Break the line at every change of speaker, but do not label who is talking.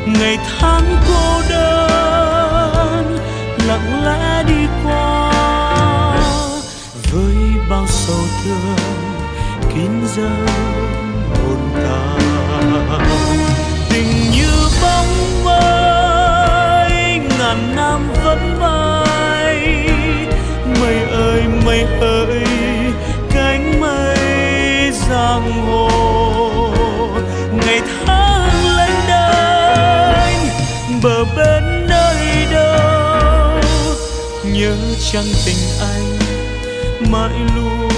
ngày tháng cô đơn lặng lẽ đi qua với bao sầu thương kín dâng hồn ta. Tình như bóng mây ngàn năm vẫn bay, mây ơi mây ơi cánh mây giang hồ. Ngày tháng lênh đênh bờ bên nơi đâu, nhớ chăng tình anh mãi luôn